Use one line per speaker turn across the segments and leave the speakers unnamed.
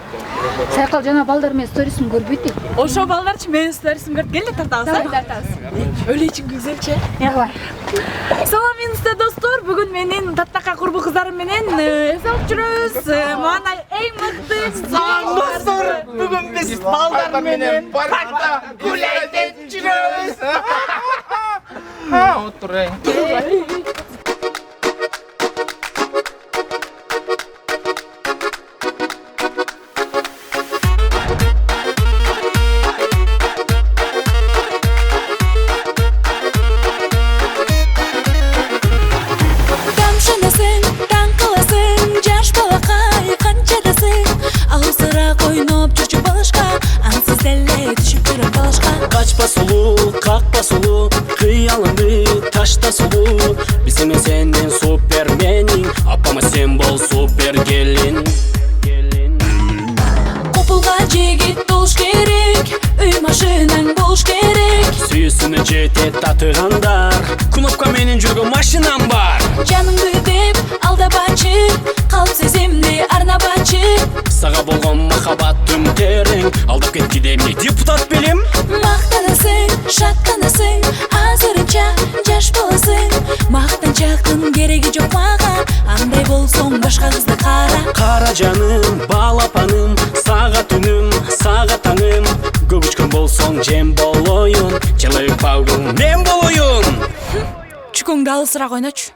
Сайкал жана балдар менен сторисин көрбөйт.
Ошо балдарчы менин сторисин көрүп келе тартабыз. Өлечиң güzelче.
Давай.
Салам инста достор, бүгүн менин таттака курбу кыздарым менен эсеп жүрөбүз. Мана эң мыкты
Достор, бүгүн биз балдар менен паркта гуляйт жүрөбүз. Отурайын.
Kaçpa sulu, kakpa sulu, kıyalımdı taşta sulu. Bizim senin supermenin, apama sen bol super gelin.
Kopulga jigit buluş gerek, uy maşinan buluş gerek.
Süyüsünü jete tatığandar, knopka menin жүргөн машинам бар.
Canыңды деп алдабачы, калп сезимди арнабачы.
Сага болгон махаббатым терең, алдап кетти деп эмне депутат белем?
Мактанасың, шаттанасың, азырынча жаш боласың. Мактанчактын кереги жок мага, андай болсоң башка кызды кара.
Кара жаным, балапаным, сага түнүм, сага таңым. Көгүчкөн болсоң жем болоюн, жылык баугум мен болоюн.
Чүкөңдү алысыраак ойночу.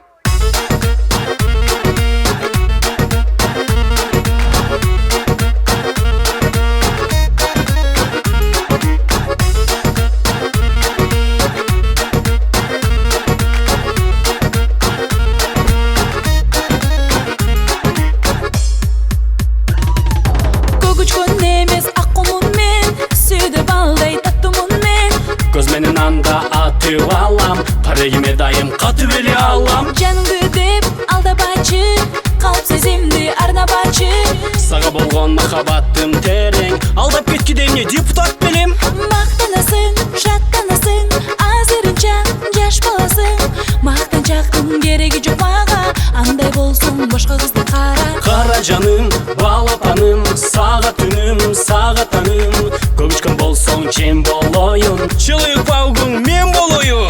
Көз менен анда атып алам, парегиме дайым катып эле алам.
Жаныңды деп алдабачы, калп сезимди арнабачы.
Сага болгон махаббатым терең, алдап кетти деп эмне депутат белем?
Мактанасың, шаттанасың, азырынча жаш боласың. Мактанчактын кереги жок мага, андай болсоң башка кызды кара.
Кара жаным, балапаным, сага түнүм, сага таңым. Көгүчкөн болсоң жем болоюн, жылык баугуң мен болоюн.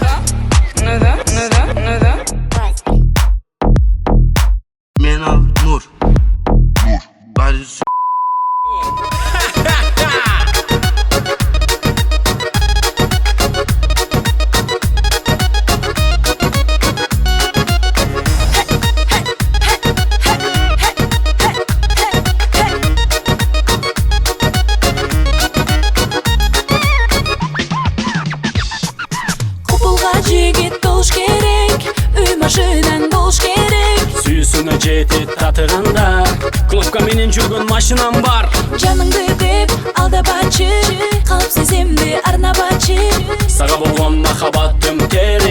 Мен ал Нур. Барис.
Жигит болуш керек, уй машинан болуш керек.
Сүйүүсүнө жетип татыганда, кнопка менен жүргөн машинам бар.
Жаныңды деп алдабачы, калп сезимди арнабачы.
Сага болгон махаббатым терең,